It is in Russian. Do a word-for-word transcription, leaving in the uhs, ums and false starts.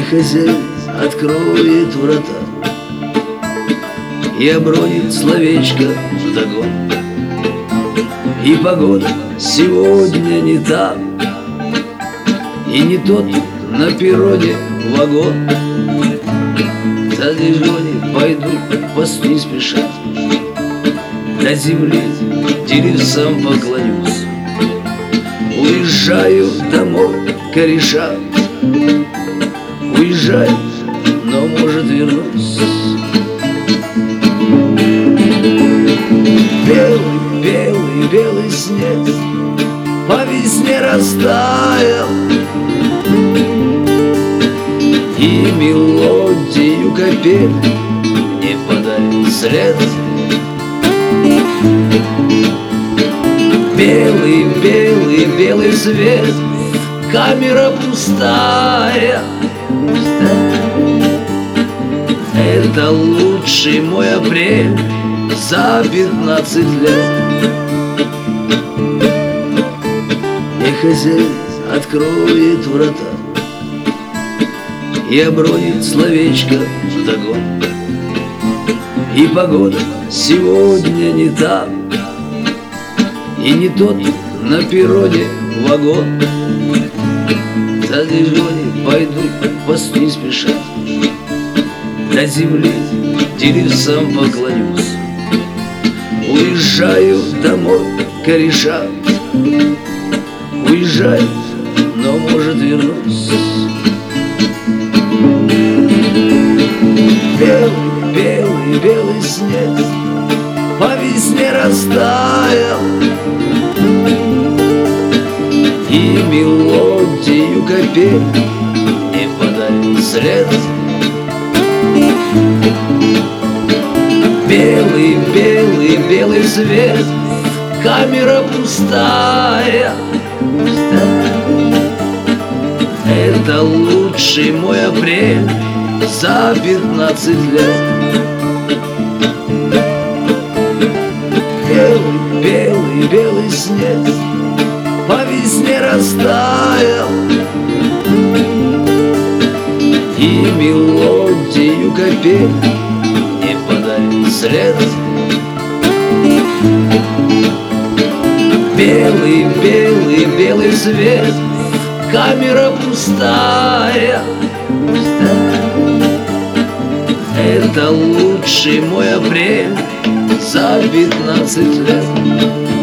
хозяин откроет врата и обронит словечко вдогон. И погода сегодня не та, и не тот на перроне вагон. За дежоне пойду посты спешат, до земли деревцам поклонюсь. Уезжаю домой, кореша, уезжаю, но, может, вернусь. Белый, белый, белый снег по весне растаял, и мелодию капель не подарит след. Белый, белый, белый свет, камера пустая. Это лучший мой апрель за пятнадцать лет. И хозяин откроет врата и обронит словечко вдогон. И погода сегодня не та, и не тот на перроне вагон. За дежоне пойду посты спешат, до земли деревцам поклонюсь. Уезжаю домой, кореша, уезжаю, но, может, вернусь. Белый, белый, белый снег по весне растаял, и мелодию капель не подарит след. Белый, белый, белый свет, камера пустая. Это лучший мой апрель за пятнадцать лет. Белый, белый, белый снег по весне растаял, и мелодию капель не подарит след. Белый, белый, белый свет, камера пустая. Это лучший мой апрель за пятнадцать лет.